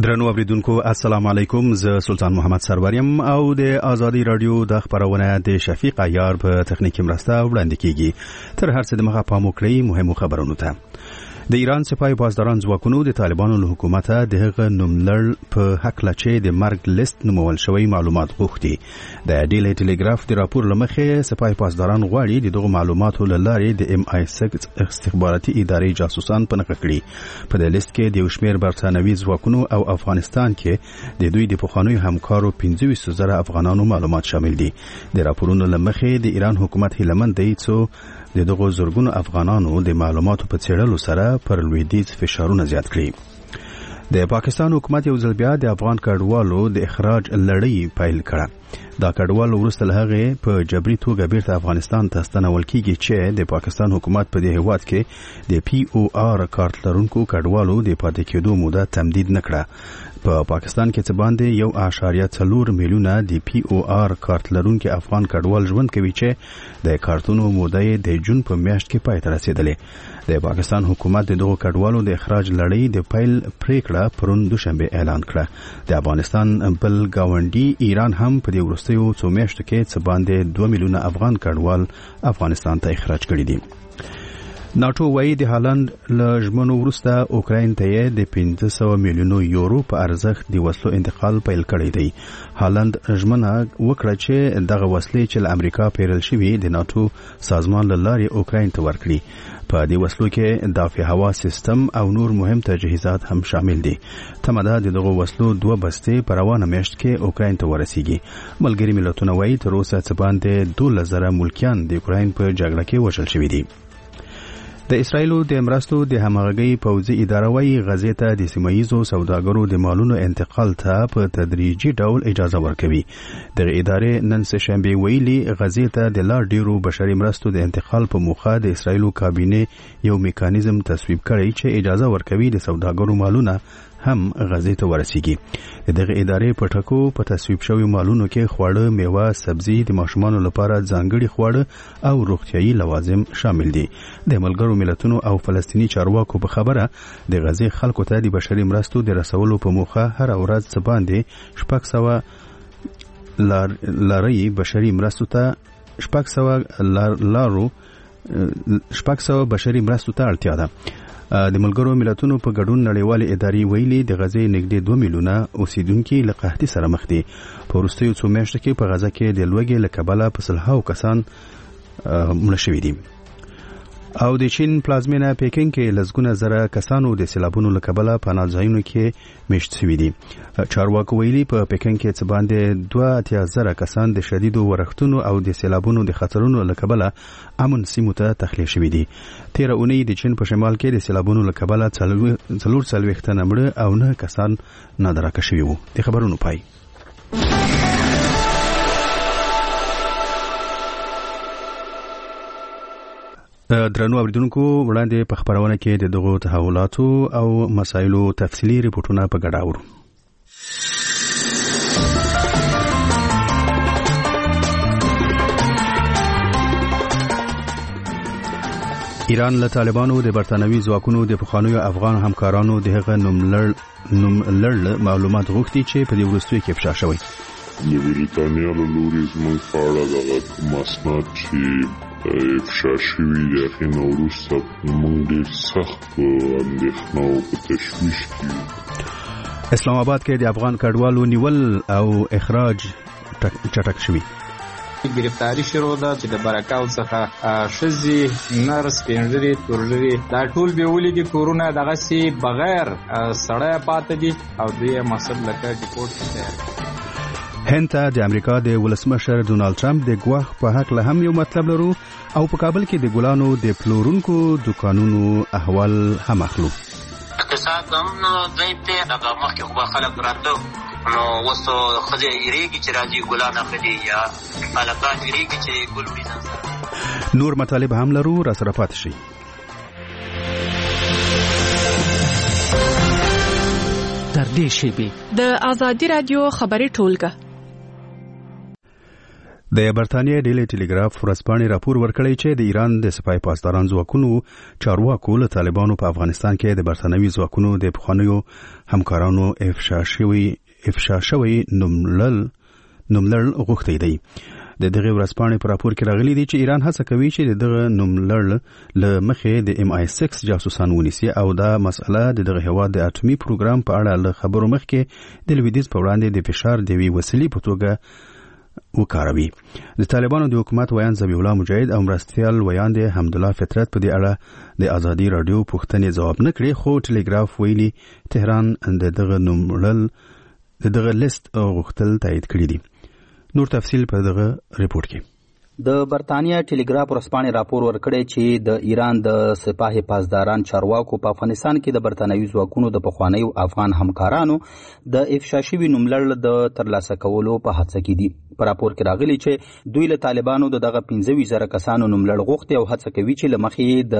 درنو اوریدونکو السلام علیکم. زه سلطان محمد سروریم او د آزادی رادیو د خبرونه د شفیق عیار په تخنیکی مرسته وړاندې کیږي. تر هر څه د مخه پام وکړئ مهمو خبرونو ته. د ایران سپاه پاسداران ځواکونو د طالبانو له حکومت د هغه نوملړ په حق لچې د مرګ لیست نومول شوی معلومات غوښتي. د ډیلی ټلګراف د راپور لمخې سپاه پاسداران غواړي د دغه معلوماتو له لارې د MI6 استخباراتي ادارې جاسوسان پنهخ کړي. په دې لیست کې د شمیر برتانوي ځواکونو او افغانستان کې د دوی د پخوانیو همکارو 25,000 افغانانو معلومات شامل دي. د راپورونو لمخې د ایران حکومت هیلمن دی څو د دغه زورګونو افغانانو د معلوماتو په څېړلو سره پر لویدیځ فشارونه زیات کړي. د پاکستان حکومت یو ځل بیا د افغان کډوالو د اخراج لړۍ پیل کړه. دا کډوال وروسته له هغې په جبري توګه بیرته افغانستان ته ستنول کیږي چې د پاکستان حکومت په دې هیواد کې د POR کارت لرونکو کډوالو د پاتې کېدو موده تمدید نکړه. په پاکستان کې څه باندې 1.4 میلیونه د POR کارت لرونکو افغان کډوال ژوند کوي چې د کارتونو موده د جون په میاشت کې پای ته رسیدلې. د پاکستان حکومت د دغو کډوالو د اخراج لړۍ د پیل پریکړه پرون دوشنبه اعلان کړه. د افغانستان بل گاونډي ایران هم په دې وروستیو څو میاشتو کې څه باندې 2 میلیونه افغان کډوال افغانستان ته اخراج کړي دي. ناتو وایي د هالند له ژمنو وروسته اوکراین ته د 500 میلیونو یورو په ارزښت د وسلو انتقال پیل کړی دی. هالند ژمنه وکړه چې دغه وسلې چې له امریکا پیرل شوي د ناتو سازمان له لارې اوکراین ته ورکړي. په دې وسلو کې دافع هوا سیستم او نور مهم تجهیزات هم شامل دي. تمه ده د دغه وسلو 2 بستې په روانه میاشت کې اوکراین ته ورسیږي. ملګري ملتونه وایي تر اوسه څه باندې 12,000 ملکیان د اوکراین په جګړه کې وژل شوي دي. د اسرایلو د مرستو د همغږي پوځي اداره وایي غزې ته د سیمه‌ییزو سوداګرو د مالونو انتقال ته په تدریجي ډول اجازه ورکوي. دغه ادارې نن سه شنبه ویلي غزې ته د لا ډیرو بشري مرستو د انتقال په موخه د اسرایلو کابینه یو میکانیزم تصویب کړی چې اجازه ورکوي د سوداګرو مالونه هم غزې ته ورسیږي. دغه ادارې په ټکو په تصویب شوی مالونو کې خواړه، میوه، سبزي، د ماشومانو لپاره ځانګړي خواړه او روغتيایي لوازم شامل دي. د ملګرو ملتونو او فلسطینی چارواکو په خبره د غزې خلکو ته د بشري مرستو د رسولو په موخه هر ورځ څه باندې 600 لارې بشري مرستو ته 600 بشري مرستو ته اړتیا ده. د ملګرو ملتونو په ګډون نړیوالې ادارې ویلي د غزې نږدې 2 میلیونه اوسیدونکو له قحطۍ سره مخ دي. په وروستیو څو میاشتو کې په غزه کې د لوږې له کبله په سلهاو کسان مړه شوي دي. او د چین پلازمینه پیکینګ کې لسګونه زره کسانو د سیلابونو له کبله په ناځایونو کې میشت شوي دي. چارواکو ویلي په پیکینګ کې څه باندې 2,000 کسان د شدیدو ورښتونو او د سیلابونو د خطرونو له کبله امن سیمو ته تخلیه شوي دي. تیر اونۍ د چین په شمال کې د سیلابونو له کبله 440 تنه مړه او 9 کسان نادرکه شوي وو. د خبرونو پای. درنو اوریدونکو وړاندې په خبرونه کې د دغو تحولاتو او مسایلو تفصیلی ریپورتونه په ګډه اورو. ایران له طالبانو د برتانوي ځواکونو د پخوانیو افغان همکارانو د هغه نوملړ معلومات غوښتي چې په دې وروستیو کې افشا شوی. د بریتانیا له لوري زموږ په اړه دغه کوم اسناد چې افشا شوي د هغې نه وروسته موږ ډېر سخت په اندېښنه او په تشویش کې یو. اسلام آباد کې د افغان کډوالو نیول او اخراج چټک شوي. گرفتاری شروع ده چې د برکاو څخه ښځې، نرس، سپینږیري، تورږیري دا ټول به ولیدي کورونه دغسې بغیر سړی پاتې دي او دوی یې مسل لکه ډیپورټ تیار. هند ته د امریکا د ولسمشر ډونالد ټرمپ د ګواښ په حق له هم یو مطلب لرو او په کابل کې د ګلانو د پلورونکو دکانونو احوال هم اخلو. اقتصاد هم ضعیف دی. دغه مخکې خو به خلک راته نو وسو خځې یریږي چې راځي ګلان اخلي یا هلکان یریږي چې ګل وړي ځان سره. نور مطالب هم لرو، را سره پاتې شئ. تر دې شیبې د آزادی رادیو خبري ټولګه د برتانیې ډیلی ټلګراف ورځپاڼې راپور ورکړی چې د ایران د سپاه پاسداران ځواکونو چارواکو له طالبانو په افغانستان کې د برتانوي ځواکونو د پخوانیو همکارانو افشا شوی نوملړ غوښتی دی. د دغه ورځپاڼې په راپور کې راغلي دي چې ایران هڅه کوي چې دغه نوملړ له مخې د MI6 جاسوسان ونیسي او دا مسله د دغه هیواد د اټومي پروګرام په اړه له خبرو مخکې د لویدیځ په وړاندې د فشار د وی وسیلې په توګه وکاروي. د طالبانو د حکومت ویان ذبیح الله مجاهد او مرستیال ویان د حمدالله فطرت په دې اړه د ازادي رادیو پوښتنې ځواب نه کړي، خو ټلګراف ویلي تهران دغه نوملړ دغه لیست غوښتل تایید کړی دی. نور تفصیل په دغه ریپورت کې. د برتانیا ټلګراف ورځپاڼې راپور ورکړی چې د ایران د سپاه پاسداران چارواکو په افغانستان کې د برتانوي ځواکونو د پخوانیو افغان همکارانو د افشا شوي نوملړ د ترلاسه کولو په هڅه کې دي. په راپور کې راغلي چې دوی له طالبانو دغه 15,000 کسانو نوملړ غوښتي او هڅه کوي چې له مخې د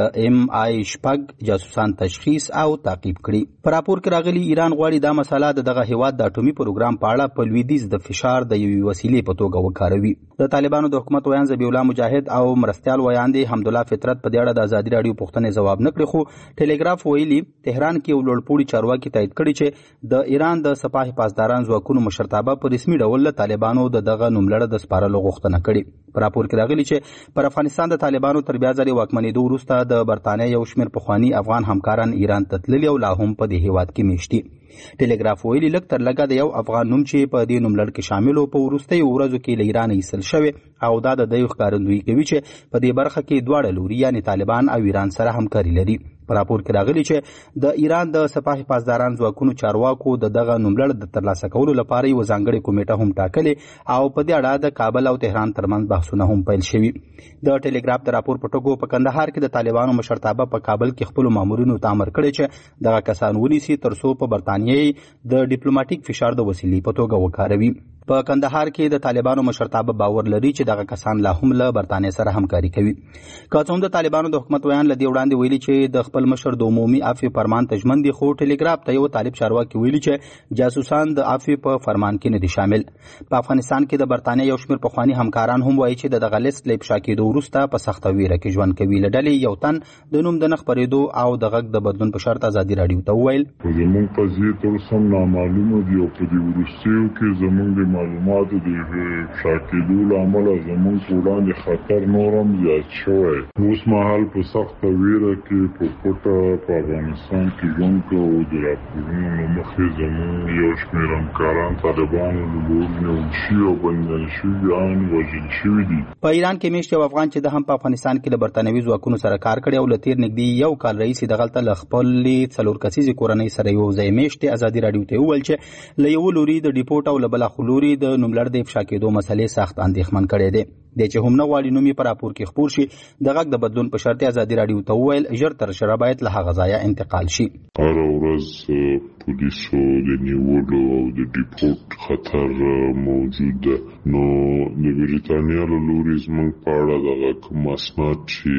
MI6 جاسوسان تشخیص او تعقیب کړي. په راپور کې راغلي ایران غواړي دا مسله دغه هیواد د اټومي پروګرام په اړه په لویدیځ د فشار د یوې وسیلې په توګه وکاروي. د طالبانو د حکومت ویان ذبیح الله مجاهد او مرستیال ویان دي حمدالله فطرت په دې اړه د ازادي رادیو پوښتنې ځواب نه کړي، خو ټلګراف ویلي تهران کې یو لوړپوړي چارواکي تایید کړي چې د ایران د سپاه پاسداران ځواکونو مشرتابه په رسمي ډول طالبانو دغه نوملړ د سپارلو غوښتنه کړې. په راپور کې راغلي چې پر افغانستان د طالبانو تر بیا ځلې واکمنېدو وروسته د برتانیا یو شمېر پخواني افغان همکاران ایران ته تللي او لا هم په دې هیواد کې میشتي. ټلګراف ویلي لږ تر لږه د یو افغان نوم چې په دې نوملړ کې شامل و په وروستیو ورځو کې له ایران ایستل شوی او دا د دوی ښکارندویي کوي چې په دې برخه کې دواړه لوري یعنې طالبان او ایران سره همکاري لري. په راپور کې راغلي چې د ایران د سپاه پاسداران ځواکونو چارواکو دغه نوملړ د ترلاسه کولو لپاره یو ځانګړې کمیټه هم ټاکلې او په دې اړه د کابل او تهران ترمنځ بحثونه هم پیل شوي. د ټلګراف د راپور په ټکو په کندهار کې د طالبانو مشرتابه په کابل کې خپل مامورینو ته امر کړی چې دغه کسان ونیسي ترڅو په برتانیې د ډیپلوماټیک فشار د وسیلې په توګه وکاروي. په کندهار کې د طالبانو مشرتابه باور لري چې دغه کسان لا هم له برتانیې سره همکاري کوي. که څه هم د طالبانو د حکومت ویان له دې وړاندې ویلي چې د خپل مشر د عمومي عفو فرمان ته ژمن دي، خو ټلګراف ته یو طالب چارواکي ویلي چې جاسوسان د عفو په فرمان کې نه دي شامل. په افغانستان کې د برتانیې یو شمېر پخواني همکاران هم وایي چې دغه لیست له افشا کېدو وروسته په سخته ویره کې ژوند کوي. له ډلې یو تن د نوم د نه خپرېدو او د غږ د بدلون په شرط ازادي راډیو ته وویل زموږ قضیې تر سم نامعلومه دي او په دې وروستیو کې زموږ د معلوماتو د افشا کېدو له امله زموږ په وړاندې خطر نور هم زیات شوی. اوس مهال په سخته ویره کې په پټه په افغانستان کې ژوند کوو. د راپورونو له مخې زموږ یو شمېر همکاران طالبانو له لوري نیول شوي او بندیان شوي ان وژل شوي دي. په ایران کې میشت یو افغان چې د هم په افغانستان کې د برتانوي ځواکونو سره کار کړی او له تیر نږدې یو کال راهیسې دغلته له خپلې 4 کسیزې کورنۍ سره یو ځای میشتې ازادي راډیو ته وویل چې له یو لوري د ډیپورټ او له بله خوا لوري د نوملړ د افشا کېدو مسلې سخت اندېښمن کړی دی. د چې هم نه غواړي نوم یې په راپور کې خپور شي د غږ د بدلون په شرط ازادي راډیو ته وویل ژر تر ژره باید له هغه ځایه انتقال شي. هره ورځ پولیسو د نیولو او د ډیپورټ خطر موجود ده. نو د بریتانیا له لوري زموږ په اړه دغه کوم اسناد چې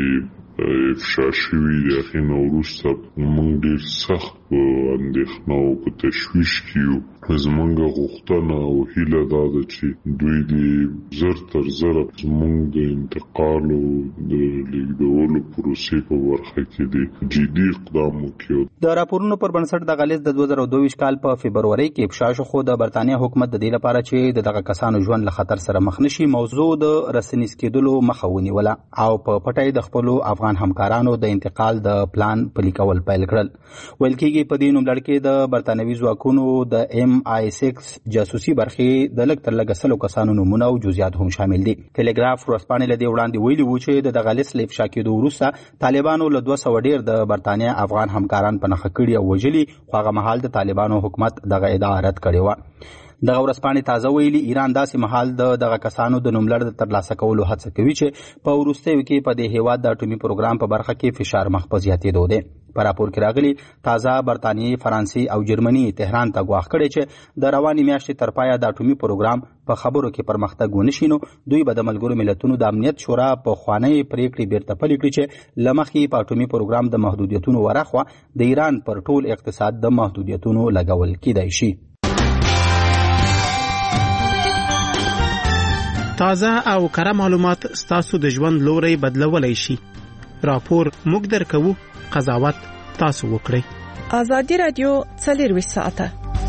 افشا شوي د هغې نه وروسته موږ ډېر سخت په اندېښنه او په تشویش کې یو. زموږ غوښتنه او هیله دا ده چې دوی د زر تر زره زموږ د انتقال او د لیږدولو پروسې په برخه کې د جدي اقدام وکړي. د راپورونو پر بنسټ دغه لیست د 2022 کال په فبرورۍ کې افشا شو، خو د برتانیا حکومت د دې لپاره چې دغه کسانو ژوند له خطر سره مخ نشي موضوع د رسنیز کېدلو مخه ونیوله او په پټه د خپلو افغان همکارانو د انتقال د پلان پلي کول پیل کړل. ویل کېږي په دې نوملړ کې د برتانوي ځواکونو د MI6 جاسوسي برخې د لږ تر لږه 100 کسانو نومونه او جزئیات هم شامل دي. ټلګراف ورځپاڼې له دې وړاندې ویلي وو چې دغه لیست له افشا کېدو وروسته طالبانو له 200 ډېر د برتانیا افغان همکاران په نښه کړي او وژلي، خو هغه مهال د طالبانو حکومت دغه ادعا رد کړې وه. دغه ورځپاڼې تازه ویلي ایران داسې مهال دغه کسانو د نوملړ د ترلاسه کولو هڅه کوي چې په وروستیو کې په دې هیواد د اټومي پروګرام په برخه کې فشار مخ په زیاتېدو دی. په راپور کې راغلي تازه برتانیې، فرانسې او جرمني تهران ته ګواښ کړی چې د روانې میاشتې تر پایه د اټومي پروګرام په خبرو کې پرمختګ ونه شي نو دوی به د ملګرو ملتونو د امنیت شورا په خوانۍ پریکړې بیرته پلي کړي چې له مخکې په اټومي پروګرام د محدودیتونو ورخوا د ایران پر ټول اقتصاد د محدودیتونو لګول کېدای شي. تازه او کره معلومات ستاسو د ژوند لوري بدلولای شي. راپور موږ درکوو، قضاوت تاسو وکړئ. ازادي رادیو 24 ساعته.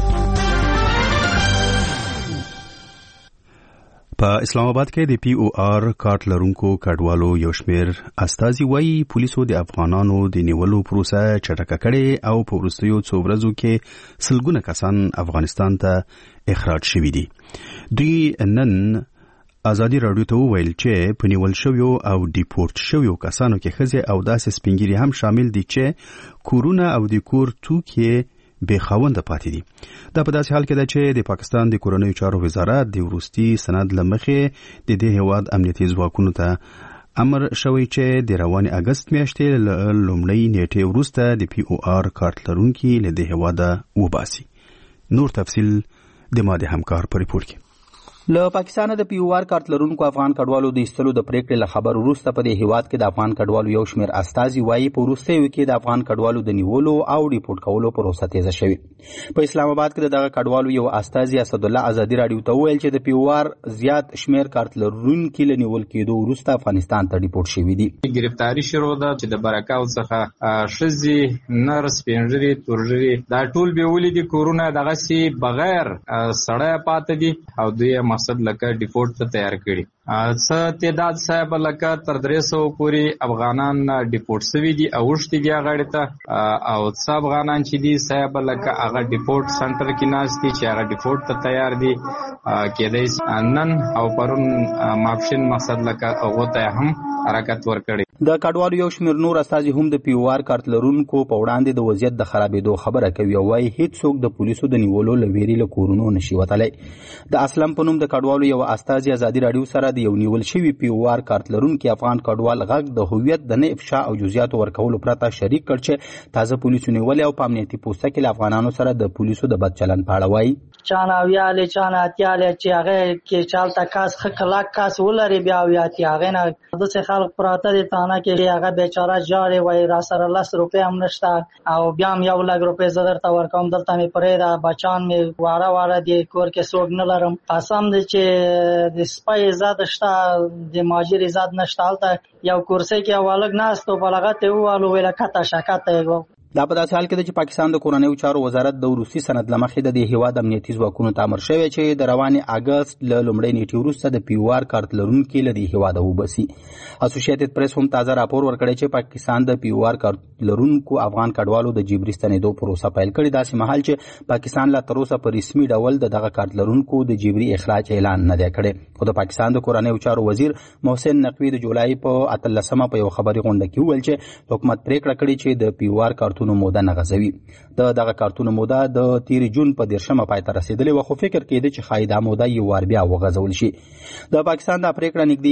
په اسلام آباد کې د پی او آر کارت لرونکو کډوالو یو شمېر استازي وایي پولیسو د افغانانو د نیولو پروسه چټکه کړې او په وروستیو څو ورځو کې سلګونه کسان افغانستان ته اخراج شوي دي. دوی نن ازادي رادیو ته وویل چې په نیول شویو او ډیپورټ شویو کسانو کې ښځې او داسې سپینګیري هم شامل دي چې کورونه او د کور توکي بے خاونده پاتې دي. دا په داسې حال کې ده چې د پاکستان د کورنیو چارو وزارت د وروستي سند له مخې د دې هیواد امنیتي ځواکونو ته امر شوی چې د روانې اګست میاشتې لومړۍ نیټې وروسته د پی او آر کارت لرونکي له دې هیواده وباسي. نور تفصیل د ما د همکار په ریپورت کې. له پاکستان د پی او آر کارت لرونکو افغان کډوالو د ایستلو د پریکړې له خبر وروسته په دې هیواد کې د افغان کډوالو یو شمېر استازي وایي په وروستیو کې د افغان کډوالو د نیولو او ریپورټ کولو پروسه تیزه شوې. په اسلام آباد کې دغه کډوالو یو استازي اسد الله ازادي رادیو ته وویل چې د پی او آر زیات شمېر کارت لرونکي له نیول کېدو وروسته افغانستان ته ریپورټ شوي دي. گرفتاری شروع ده چې د برکاو څخه ښځې، نرس، سپینږیري، تورږیري دا ټول به ولیدي کورونه دغه سي بغیر سړی پاتې دي او دوی مقصد لکه ډیپورټ ته تیار کړي. څه تعداد صاحب لکه تر 300 پورې افغانان ډیپورټ شوي دي او وشتي دي غاړې ته، او څه افغانان چې دي صاحب لکه هغه ډیپورټ سنټر کې ناست دي چې هغه ډیپورټ ته تیار دي. کېدای نن او پرون ماپښین مقصد لکه هغه ته هم حرکت ورکړي. د کډوالو یو شمېر نور استازي هم د پی او آر کارت لرونکو په وړاندې د وضعیت د خرابېدو خبره کوي او وايي هیڅوک د پولیسو د نیولو له ویرې له کورونو نشي وتلی. د اسلم په نوم د کډوالو یو استازي ازادي رادیو سره د یو نیول شوي پی او آر کارت لرونکي افغان کډوال غږ د هویت د نه افشا او جزئیاتو ورکولو پرته شریک کړ چې تازه پولیسو نیولې او په امنیتي پوسته کې له افغانانو سره د پولیسو د بد چلند په اړه وایي. چانه ویاله چانه اتیاله چې هغه کې چالتا کاس خلاک کاس ولري بیا ویاتي هغه نه د څه خلک پراته دي تانه کې هغه بیچاره جاري وای را سره 10 روپے هم نشته او بیا هم 1 لک روپے زدر تا ورکوم دلته می پرې را بچان می واره دی کور کې سوګ نه لرم. قسم دې چې د سپای زاد شته د ماجر زاد نشته الته یو کورسې کې اولګ ناستو بلغت ووالو ویل کته شکته. دا په داسې حال کې ده چې پاکستان د کورنیو چارو وزارت د وروستي سند له مخې د دې هیواد امنیتي ځواکونو ته امر شوی چې د روانې اګست له لومړۍ نیټې وروسته د پی او آر کارت لرونکي له دې هیواده وباسي. اسوسییټډ پریس هم تازه راپور ورکړی چې پاکستان د پی او آر کارت لرونکو افغان کډوالو د جبري ستنېدو پروسه پیل کړې، داسې مهال چې پاکستان لا تر اوسه په رسمي ډول دغه کارت لرونکو د جبري اخراج اعلان نه دی کړی. خو د پاکستان د کورنیو چارو وزیر محسن نقوي د جولای په 18 په یو خبري غونډه کې وویل چې حکومت پریکړه کړې چې د پی او آر کارتونو موده نه غځوي. دغه کارتونو موده د 13 جون په 10 پای ته رسیدلې و، خو فکر کېده چې خایدا موده یو وار بیا وغځول شي. د پاکستان د پریکړه نږدې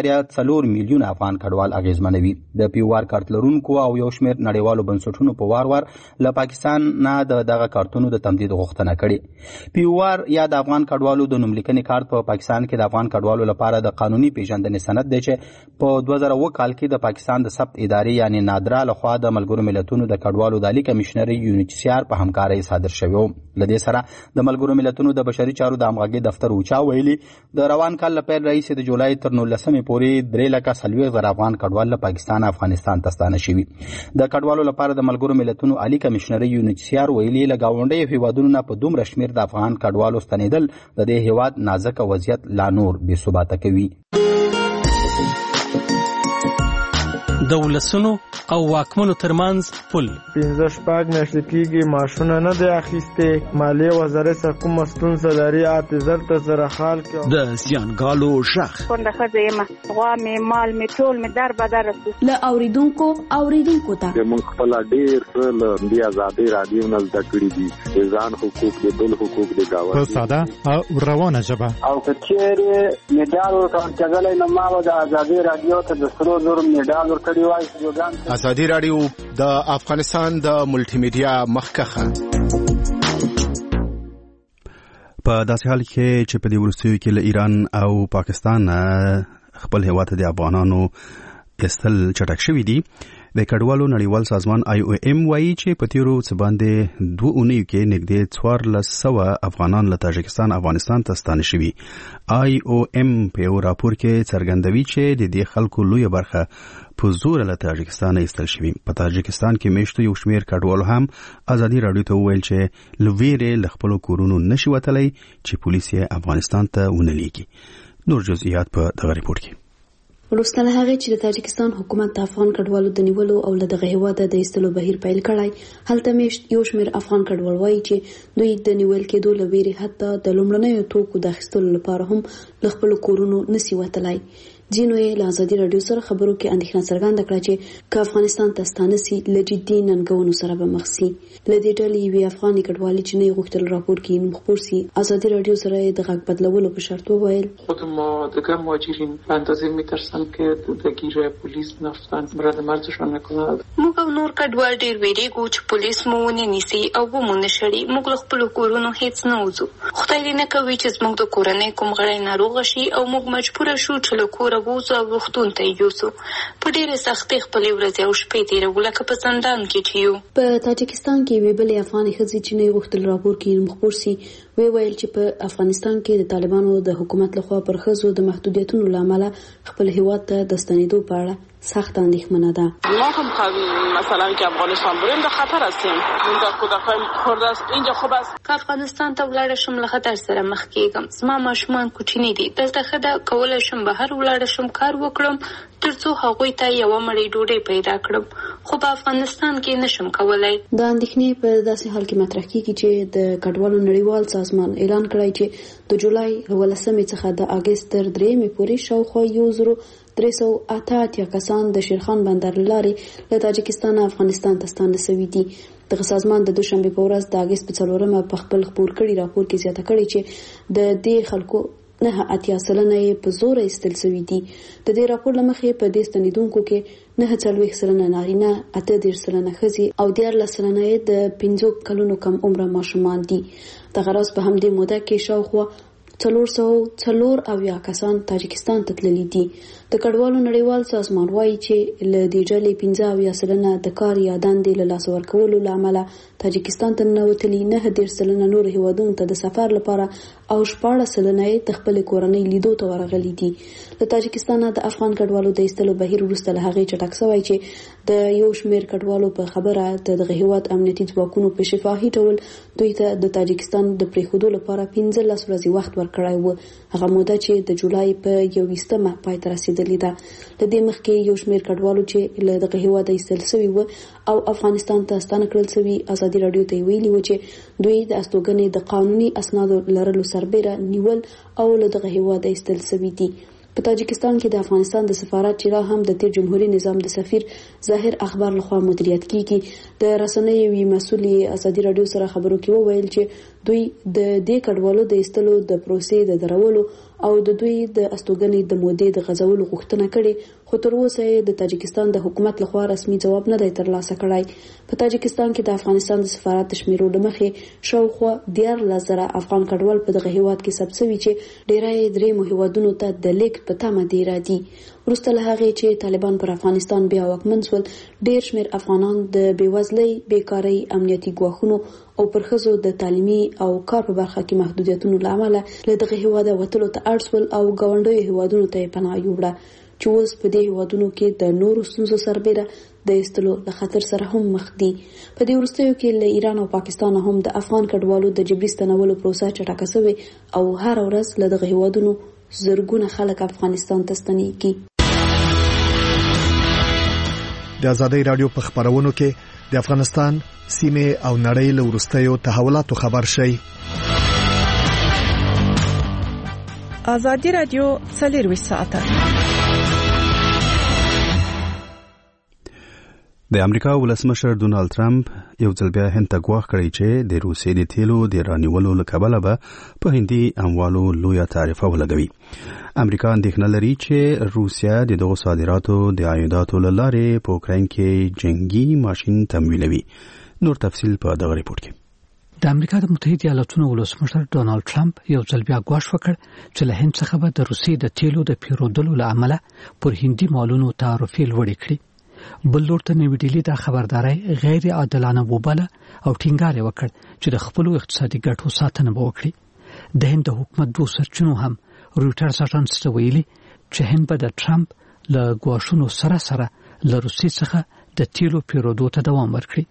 1.4 میلیون افغان کډوال اغیزمنوي. د پی او آر کارت لرونکو او یو شمېر نړیوالو بنسټونو په وار له پاکستان نه دغه کارتونو د تمدید غوښتنه کړې. پی او آر یا د افغان کډوالو د نوملیکنې کارت په پاکستان کې د افغان کډوالو لپاره د قانوني پیژندنې سند دی چې په 2009 کال کې د پاکستان د ثبت ادارې یعنی نادرا لخوا د ملګرو ملتونو د کډوالو د عالی کمشنر یونیچسیار په همکارۍ صادر شوی و. لدې سره د ملګرو ملتونو د بشري چارو د همغږي دفتر اوچا ویلي د روان کال لپاره رئیس د جولای تر 19 پورې 3,40,000 افغان کډوال له پاکستان افغانستان ته ستانه شوي. د کډوالو لپاره د ملګرو ملتونو عالی کمشنر یونیچسیار ویلي له گاونډي هیوادونو نه په دومره شمیر د افغان کډوالو ستنېدل د دې هیواد نازک وضعیت لا نور بې ثباته کوي. د ولسونو او واکمنو ترمنځ پل 15 میاشتې کېږي معاشونه نه دی اخیستې، مالیې وزارت څخه کومه ستونزه لري، اعتذار ته زره خال کې د زیانګالو شخ کونډه ښځه یم، غوا مې مال مې ټول مې در بدر له اوریدونکو ته موږ خپل ډېر له دې ازادي رادیو نه زده کړي دي ځان حقوق د بل حقوق د گاونډي په ساده او روانه ژبه او کچېره میډال ورکړل کېدل نو ما د ازادي رادیو ته د سرو زر میډال ورکړی وای. ازادي رادیو د افغانستان د ملټي میډیا مخکخه په داسې حال کې چې په دې وروستیو کې له ایران او پاکستان خپل هیواد د افغانانو استل چټک شوی دی. د کډوالو نړیوال سازمان IOM وایي چې په تیرو څه باندې 2 اونیو کې نږدې 1400 افغانان له تاجکستان افغانستان ته ستانه شوي. IOM په یو راپور کې څرګندوي چې د دې خلکو لویه برخه په زور له تاجکستان ایستل شوي. په تاجکستان کې میشتو یو شمیر کډوالو هم ازادي رادیو ته وویل چې لویره له خپل کورونو نشي وتلی چې پولیس یې افغانستان ته ونه لیږي. نور جزئیات په دغه ریپورت کې. وروسته له هغې چې د تاجکستان حکومت د افغان کډوالو د نیولو او له دغه هیواده د ایستلو بهیر پیل کړی، هلته میشت یو شمیر افغان کډوال وایي چې دوی د نیول کېدو له ویرې حتی د لومړنیو توکو د اخیستلو لپاره هم له خپلو کورونو نسي وتلی. ځینو یې له ازادي رادیو سره خبرو کې اندېښنه څرګنده کړه چې که افغانستان ته ستانه سي له جدي ننګونو سره به مخ سي. له دې ډلې یوې افغاني کډوالې چې نه یې غوښتل راپور کې نوم خپور سي، ازادي رادیو سره یې د غږ بدلولو په شرط وویل خود ما دیگه مهاجرین به اندازه میترسن که درگیر پلیس نفتن برد مرزشان نکنند. موږ نور کډوال ډېر ویریږو چې پولیس مو ونه نیسي او ومو نه شړي. موږ له خپلو کورونو هیڅ نه وځو. خدای دې نه کوي چې زموږ د کورنۍ کوم غړی ناروغه شي او موږ مجبوره شو چې له کوره ووځو او روغتون ته یوسو. په ډېرې سختۍ خپلې ورځې او شپې تېروو لکه په زندان کې چې یو. په تاجکستان کې یوې بلې افغانې ښځې چې نه یې غوښتل راپور کې نوم خپور سي ویل چې په افغانستان کې د طالبانو د حکومت لخوا پر ښځو د محدودیتونو له امله خپل هیواد ته د ستنېدو په اړه سخت اندېښمنه ده. ما هم مثلا که افغانستان بریم در خطر هستیم. من در کودکان خورده است اینجا خوب است. که افغانستان ته ولاړ شم له خطر سره مخ کېږم. زما ماشومان کوچني دي. دلته ښه ده کولی شم بهر ولاړ شم کار وکړم ترڅو هغوی ته یوه مړۍ ډوډۍ پیدا کړم، خو په افغانستان کې نشم کولی. دا اندېښنې په داسې حال کې مطرح کېږي چې د کډوالو نړیوال سازمان اعلان کړی چې د جولای 18 څخه د اګست تر 3 پورې شاوخوا 1388 کسان د شیرخان بندر لارې له تاجکستان افغانستان ته ستانه شوي دي. دغه سازمان د دوشنبه په ورځ د اګست په 4 په خپل خپور کړي راپور کې زیاته کړې چې د دې خلکو 9.8% په زور ایستل شوي دي. د دې راپور لمخې په دې ستنیدونکو کې 9.4% نارینه، 8.3% ښځې او 14% د 15 کلونو کم عمره ماشومان دي. دغه راز په همدې موده کې شاوخوا 404 کسان تاجکستان ته تللي دي. د کډوالو نړیوال سازمان وایي چې له دې ډلې 15% د کار یا دندې له لاسه ورکولو له امله تاجکستان ته ننوتلي، 9.3% نور هیوادونو ته د سفر لپاره او 14% د خپل کورنۍ لیدو ته ورغلي دي. له تاجکستان د افغان کډوالو د ایستلو بهیر وروسته له هغې چټک شوی چې د یو شمیر کډوالو په خبره دغه هیواد امنیتي ځواکونو په شفاهي ډول دوی ته د تاجکستان د پریښودو لپاره 15 ورځې وخت ورکړی و. هغه موده چې د جولای په 21 پای ته رسیدلې ده. له دې مخکې یو شمیر کډوالو چې له دغه هیواده ایستل شوي و او افغانستان ته ستانه کړل شوي ازادي رادیو ته ویلي و چې دوی د استوګنې د قانوني اسنادو لرلو سربېره نیول او له دغه هیواده ایستل شوي دي. په تاجکستان کې د افغانستان د سفارت چې لا هم د تیر جمهوریت نظام د سفیر ظاهر اخبار لخوا مدیریت کیږي، د رسنیو وی مسؤلې ازادي رادیو سره خبرو کې وویل چې دوی د دې کډوالو د ایستلو د پروسې د درولو او د دوی د استوګنې د مودې د غځولو غوښتنه کړې، خو تر اوسه د تاجکستان د حکومت لخوا رسمي ځواب نه دی ترلاسه کړی. په تاجکستان کې د افغانستان د سفارت شمیرو لمخې شاوخوا 14,000 افغان کډوال په دغه هیواد کې ثبت شوي چې ډیری یې درې هیوادونو ته د لیږد په تمه دی راځي. وروسته له هغې چې طالبان پر افغانستان بیا واکمن شول، ډیر شمیر افغانان د بېوزلۍ، بیکارۍ، امنیتي ګواښونو او پر ښځو د تعلیمي او کار په برخه کې محدودیتونو له امله له دغه هیواده وتلو ته اړ شول او ګاونډیو هیوادونو ته یې پناه یووړه چې اوس په دې هیوادونو کې د نورو ستونزو سربېره د ایستلو له خطر سره هم مخ دي. په دې وروستیو کې له ایران او پاکستان هم د افغان کډوالو د جبري ستنولو پروسه چټکه شوې او هر ورځ له دغه هیوادونو زرګونه خلک افغانستان ته ستنېږي. د آزادۍ رادیو په خبرونو کې د افغانستان سیمه او نړۍ له وروستیو تحولاتو خبر شي. آزادۍ رادیو 24 ساعته. د امریکا ولسمشر ډونالد ټرمپ یو ځل بیا هند ته ګواښ کړی چې د روسیې د تیلو د رانیولو له کبله به په هندي اموالو لویه تعرفه ولګوي. امریکا اندېښنه لري چې روسیه د دغو صادراتو د عایداتو له لارې په اوکراین کې جنگي ماشین تمویلوي. نور تفصیل په دغه ریپورت کې. د امریکا د متحده ایالاتونو ولسمشر ډونالد ټرمپ یو ځل بیا ګواښ وکړ چې له هند څخه به د روسیې د تیلو د پیرودلو له امله پر هندي مالونو تعرفې لوړې کړي. بل لور ته نوې ډیلي دا خبرداري غیر عادلانه وباله او ټینګار وکړ چې د خپل اقتصادي ګټو ساتنه به وکړي. د هند د حکومت دوه سرچینو هم رويټرز اژانس ته ویلي چې هند به د ټرمپ له ګواښونو سره له روسیې څخه د تیلو پیرودو ته دوام ورکړي.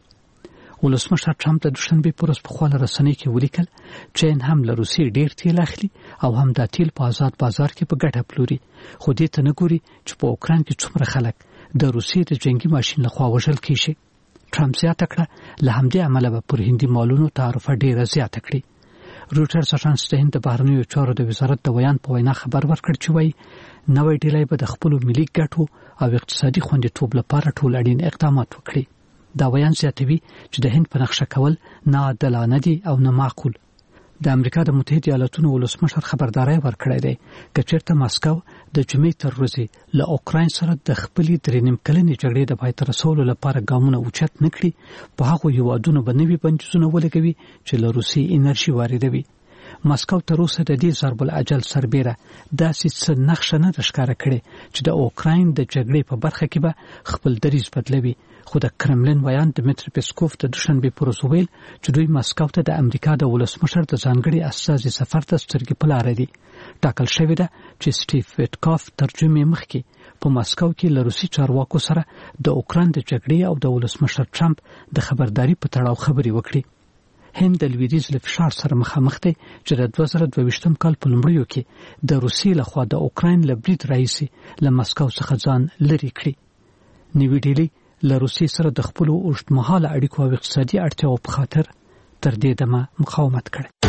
ولسمشر ټرمپ د دوشنبه پر ورځ په خپل رسنۍ کې ولیکل چې هم له روسیې ډیر تیل اخلي او هم د تیل په آزاد بازار کې په ګټه پلوري، خو دې ته نه ګوري چې په اوکران کې څومره خلک د روسیې د جنگي ماشين لخوا وژل کیږي. ټرمپ زیاته کړه له همدې عمله به پر هندي مالونو تعرفه ډیره زیاته کړي. رويټرز اژانس د هند د بهرنیو چارو د وزارت د ویان په وینا خبر ورکړ چې وایي نوې ډیلي به د خپل ملي ګټو او اقتصادي خوندیتوب لپاره ټول اړین اقدامات وکړي. دا ویان زیاتوي چې د هند په نقشه کول نه عادلانه دي او نه معقول. د امریکا د متحده ایالاتونو ولسمشر خبرداري ورکړی دی چې چیرته ماسکو د جمعې تر ورځې له اوکرين سره د خپلې 3.5 کلنې جګړې د پای ته رسولو لپاره ګامونه اوچت نکړي، په هغه هیوادونو باندې بندیزونه ولګوي چې له روسي انرژي واردوي. ماسکو تر اوسه د دې ضرب العجل سربېره داسې څه نقشه نه ښکاره کړې چې د اوکرين د جګړې په برخه کې به خپل دریځ بدلوي. خو د کرملین ویان دمیتری پیسکوف د دوشنبه پر ورځ ویل چې دوی ماسکو ته د امریکا د ولسمشر د ځانګړي استازي سفر ته سترګې په لار دي. ټاکل شوې ده چې سټیف ویټکاف ترجمه مخکې په ماسکو کې له روسي چارواکو سره د اوکران د جګړې او د ولسمشر ټرمپ د خبرداري په تړاو خبرې وکړي. هند د لویدیځ له فشار سره مخامخ دی چې د 2022 کال په لومړیو کې د روسي لخوا د اوکرين له برید رئیسي له ماسکو څخه ځان لري کړی. نوې ډیلي له روسي سره د خپل اوږدمهاله اړیکو او اقتصادي اړتیاو په خاطر تر دې دمه مقاومت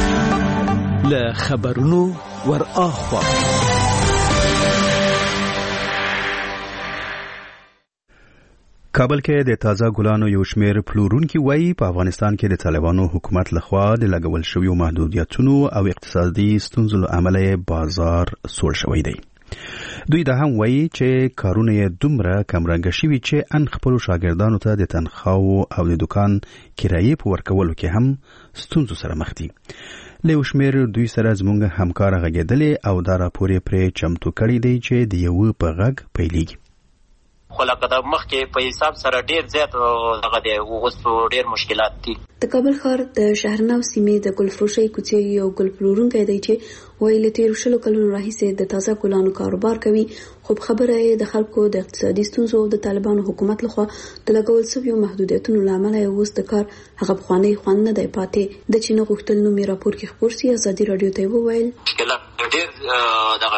کړی. له خبرونو ورآخوا کابل کې د تازه ګلانو یو شمېر پلورونکي وایي په افغانستان کې د طالبانو حکومت لخوا د لګول شویو محدودیتونو او اقتصادي ستونزو له امله بازار سوړ شوی دی. دوی دا هم وایي چې کارونه یې دومره کمرنګه شوي چې ان خپلو شاګردانو ته د تنخواو او د دکان کرایې په ورکولو کې هم ستونزو سره مخ دي. له یو شمېر دوی سره زموږ همکاره غږېدلې او دا راپور یې پرې چمتو کړی دی چې د یوه په غږ پیلېږي. خو لکه د مخکې په حساب سره ډیر زیات دغه دی اوس ډیر مشکلات دي. د کابل ښار د شهرنو سیمې د ګلفروشۍ کوڅې یو ګل پلورونکی دی چې وایي له تېرو 20 کلونو راهیسې د تازه ګلانو کاروبار کوي، خو خبره یې د خلکو د اقتصادي ستونزو او د طالبانو حکومت لخوا د لګول شویو محدودیتونو له امله اوس د کار هغه پخوانی خوند نه دی پاتې. د چې نه غوښتل نو مې راپور کې خبر سي ازادي رادیو ته وویل مشکلات ډیر دغه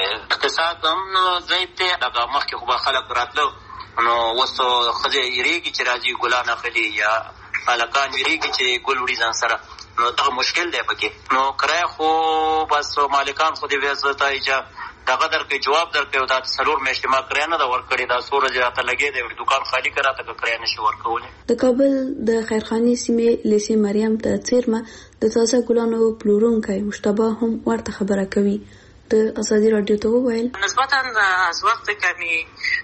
اقتصاد هم ضعیف دی. دغه مخکې خو به خلک راتلو نو اوس ښځې یېرېږي چې راځي ګلان اخلي یا هلکان یېرېږي چې ګل وړي ځان سره، نو دغه مشکل دی پکې. نو کرایه خو بس مالکان خو دې بیا ته دغه درکوي جواب درکوي او دا 4 میاشتې ما کرایه نه ده ورکړې، دا څو ورځې راته لګېدی وړي دکان خالي کړه راته کرایه نشي ورکولی. د کابل د خیرخانې سیمې لیسې مریم ته څیرمه د تازه ګلانو پلورونکی مشتبه هم ورته خبره کوي. د ازادی رادیو ته وویل نسبتا از وقت کمی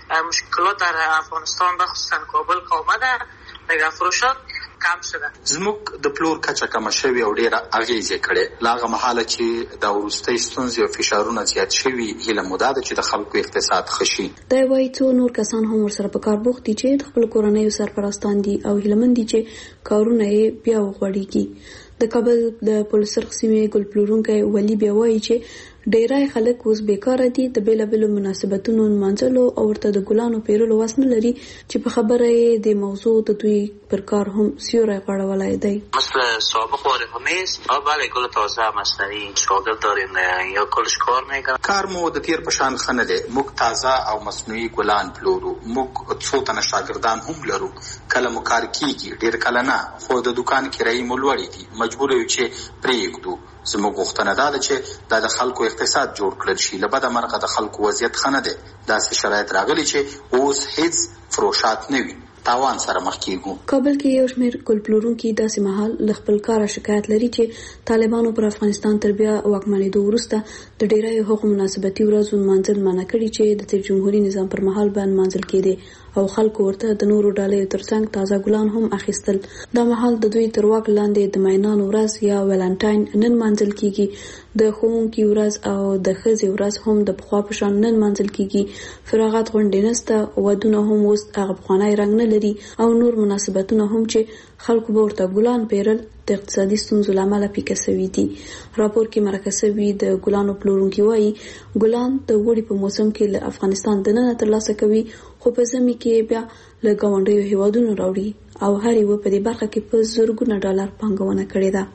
مشکلات در افغانستان بخصوصا کابل که آمده دیگه فروشات کم شده. زموږ د پلور کچه کمه شوې او ډېره اغېزې کړې. له هغه مهاله چې د وروستۍ ستونزې او فشارونه زیات شوي، هیله مو دا ده چې د خلکو اقتصاد ښه شي. دی وایي څو نور کسان هم ورسره په کار بوخت دي چې د خپلو کورنیو سرپرستان دي او هیلهمند دي چې کارونه یې بیا وغوړېږي. د کابل د پلسرخ سیمې ګل پلورونکی ولی بیا وایي چې ډیری خلک اوس بیکاره دي، د بیلابیلو مناسبتونو نمانځلو او ورته د ګلانو پیرلو وس نه لري چې په خبره یې د موضوع د دوی پر کار هم سیوری غوړولی دی. مثل سابق وارد نیست. بله گل تازه مصنوعی شاگرد داریم یا کلش کار میکنم. کار مو د تیر په شان ښه نه دی. موږ تازه او مصنوعي ګلان پلورو. موږ څو تنه شاګردان هم لرو. کله مو کار کیږي، ډیر کله نه، خو د دکان کرایې مو لوړې دي، مجبور یو چې پرېږدو. زموږ غوښتنه دا ده چې دا د خلکو اقتصاد جوړ کړل شي. له بده مرغه د خلکو وضعیت ښه نه دی. داسې شرایط راغلي چې اوس هیڅ فروشات نه وي. تاوان سره مخ کیږو. کابل کې یو شمېر ګلپلورونکي داسې مهال له خپل کاره شکایت لري چې طالبانو پر افغانستان تر بیا واکمنېدو وروسته د ډیری حقوق مناسبتي ورځو نمانځل منع کړي چې د جمهوریت نظام پر مهال باندې منځل کېده او خلکو ورته د نورو ډالۍ ترڅنګ تازه ګلان هم اخیستل. دا مهال د دوی تر واک لاندې د ماینانو ورځ یا ویلنټاین نن منځل کیږي، د ښوونکي ورځ او د ښځې ورځ هم د پخوا په شان نن منځل کیږي. فراغت غونډې نسته، ودونه هم اوس هغه پخوانی رنګ نه لري او نور مناسبتونه هم چې خلکو به ورته ګلان پیرل د اقتصادي ستونزو له امله پیکه شوي دي. راپور کې مرکز شوي د ګلانو پلورونکي وایي ګلان د وړي په موسم کې له افغانستان دننه ترلاسه کوي، خو په ژمي کې بیا له ګاونډیو هیوادونو راوړي او هر یو په دې برخه کې په زرګونه ډالر پانګونه کړې ده.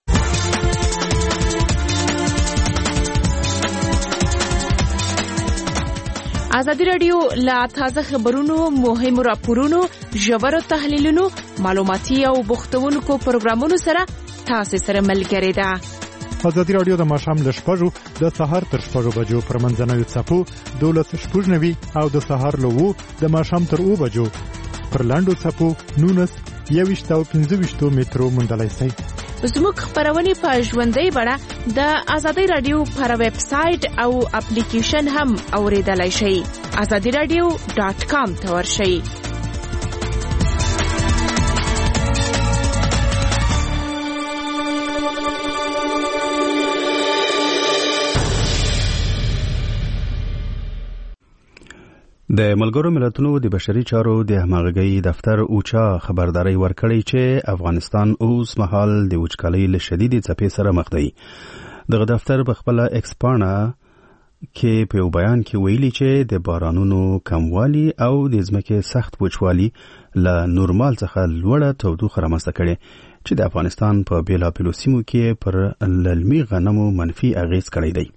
ازادي رادیو لا تازه خبرونو، مهمو راپورونو، ژورو تحلیلونو، معلوماتي او بوختونکو پروګرامونو سره تاسو سره ملګری ده. ازادي رادیو د ماښام له 6 د سهار تر 6 بجو پر منځنوي څپو 12:90 او د سهار له 2 د ماښام تر 2 بجو پر لاندو څپو 19 او 25 مترو موندلای شئ. زموږ خبرونه په ژوندۍ بڼه د ازادي رادیو پر ویب سټ او اپلیکیشن هم اوریدلای شئ. azadiradio.com ته ورشئ. د ملګرو ملتونو د بشري چارو د همغږۍ دفتر اوچا خبرداري ورکړی چې افغانستان اوس مهال د وچکالۍ له شدیدې څپې سره مخ دی. دغه دفتر په خپل ایکس پاڼه کې په یو بیان کې ویلي چې د بارانونو کموالی او د ځمکې سخت وچوالي له نورمال څخه لوړه تودوخه رامنځته کړي چې د افغانستان په بیلابیلو سیمو کې پر للمي غنمو منفي اغیز کړی دی.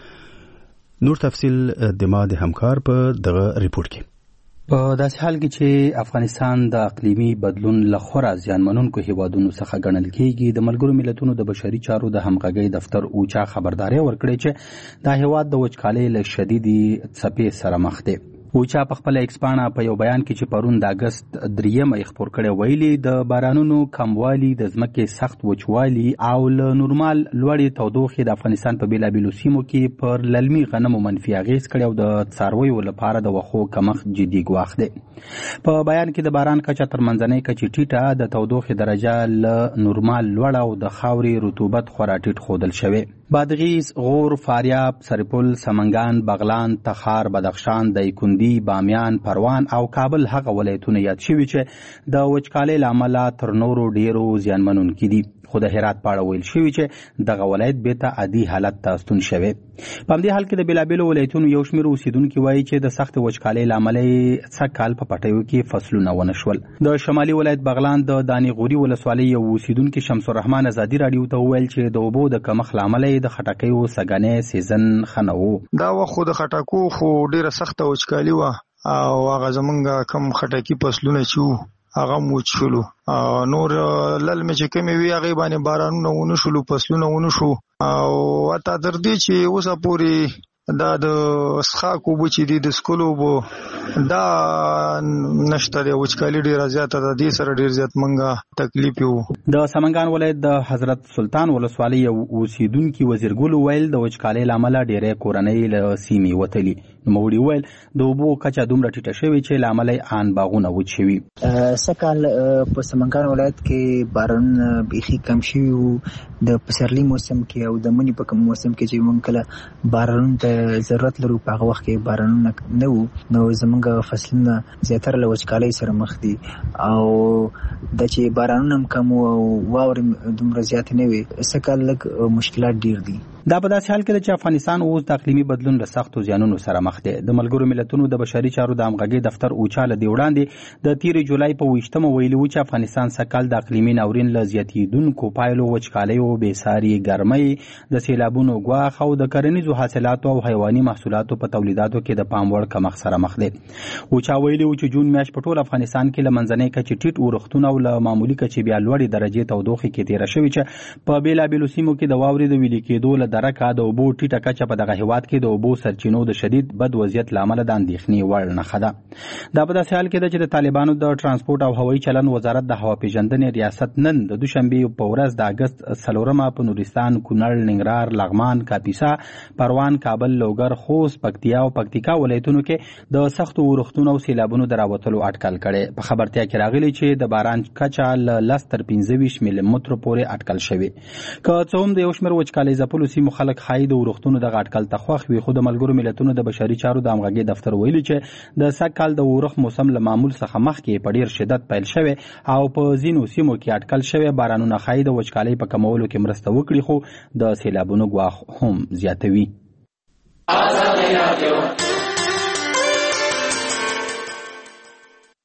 نور تفصیل د ما د همکار په دغه ریپورت کې. په داسې حال کې چې افغانستان د اقلیمي بدلون له خورا زیانمنونکو هیوادونو څخه ګڼل کېږي، د ملګرو ملتونو د بشري چارو د همغږۍ دفتر اوچا خبرداري ورکړې چې دا هیواد د وچکالۍ له شدیدې څپې سره مخ دی. اوچا په خپل ایکس پاڼه په یو بیان کې چې پرون د اگست 3 خپور کړی ویلي د بارانونو کموالی، د ځمکې سخت وچوالي او له نورمال لوړې تودوخې د افغانستان په بیلابیلو سیمو کې پر للمي غنمو منفي اغیز کړی او د څارویو لپاره د وښو کمښت جدي ګواښ دی. په بیان کې د باران کچه تر منځنۍ کچې ټیټه، د تودوخې درجه له نورمال لوړه او د خاورې رطوبت خورا ټیټ ښودل شوی. بادغیس، غور، فاریاب، سرپل، سمنګان، بغلان، تخار، بدخشان، دایکنډي، بامیان، پروان او کابل هغه ولایتونه یاد شوي چې د وچکالۍ له امله تر نورو ډیرو زیانمنونکي دي. خو د هرات په اړه ویل شوي چې دغه ولایت بیرته عادي حالت ته ستون شوی. په همدې حال کې د بیلابیلو ولایتونو یو شمېر اوسیدونکي وایي چې د سخت وچکالۍ له امله څه کال په پټیو کې فصلونه ونه شول. د شمالي ولایت بغلان د دانې غوري ولسوالۍ یو اوسیدونکي شمس الرحمن ازادي رادیو ته وویل چې د اوبو د کمښت له امله د خټکیو سګنې سیزن ښه نه و. دا وخت خو د خټکو خو ډیره سخته وچکالي وه او هغه زمونږ کم خټکي فصلونه چې وو هغه موچ شلو. نور للمې چې کمې وي هغې باندې بارانونه ونه شلو، فصلونه ونه شو او حتی تر دې چې اوسه پورې دا د څښاک اوبه چې دي د څښلو اوبه دا نشته دی. وچکالي ډېره زیاته ده، دې سره ډېر زیات موږ تکلیف یو. د سمنګان ولایت د حضرت سلطان ولسوالۍ یو اوسیدونکي وزیرګل ویل د وچکالۍ له امله ډېری کورنۍ له سیمې وتلي. نوموړي ویل د اوبو کچه دومره ټیټه شوې چې له امله یې ان باغونه وچ شوي. سږکال په سمنګان ولایت کې بارانونه بیخي کم شوي وو. د پسرلي موسم کې او د مني په موسم کې چې موږ کله بارانونو ته ضرورت لرو په هغه وخت کې بارانونه نه وو، نو زموږ فصلونه زیاتره له وچکالۍ سره مخ دي او د چې بارانونه هم کم او واورې دومره زیاتې نه وي، سږکال لږ مشکلات ډېر دي. دا په داسې حال کې چې افغانستان اوس د اقلیمي بدلون له سختو زیانونو سره مخ دی. د ملګرو ملتونو د بشري چارو د همغږۍ دفتر اوچا له دې وړاندې د 13 جولای په 28 ویلي و چې افغانستان سږکال د اقلیمي ناورین له زیاتېدونکو پایلو، وچکالیو، بېساري ګرمۍ، د سیلابونو ګواښ او د کرنیزو حاصلاتو او حیواني محصولاتو په تولیداتو کې د پام وړ کمښت سره مخ دی. اوچا ویلي و چې جون میاشت په ټول افغانستان کې له منځنۍ کچې ټیټ اورښتونه او له معمولي کچې بیا لوړې درجې تودوخې کې تېره شوې چې په بېلابېلو سیمو کې د واورې د ویلي کېدو له درکه د اوبو ټیټه کچه په دغه هیواد کې د اوبو سرچینو د شدید بد وضعیت لامل د اندېښنې وړ نښه ده. دا په داسې حال کې ده چې د طالبانو د ترانسپورت او هوایي چلن وزارت د هوا پیژندنې ریاست نن د دوشنبې په ورځ د اګست 4 په نورستان، کونړ، ننګرهار، لغمان، کاپیسا، پروان، کابل، لوګر، خوست، پکتیا او پکتیکا ولایتونو کې د سختو اورښتونو او سیلابونو د راوتلو اټکل کړي. په خبرتیا کې راغلي چې د باران کچه له 10 تر 15 ملي مترو پورې اټکل شوی. که څه هم د یو شمېر وچکالۍ ځپلو سیمو خلک ښایي د اورښتونو دغه اټکل ته خوښ وي، خو د ملګرو ملتونو د بشري چارو د همغږۍ دفتر ویلي چې د سږ کال د اورښت موسم له معمول څخه مخکې په ډیر شدت پیل شوی او په ځینو سیمو کې اټکل شوی بارانونه ښایي د وچکالۍ په کمولو کې مرسته وکړي، خو د سیلابونو ګواښ هم زیاتوي.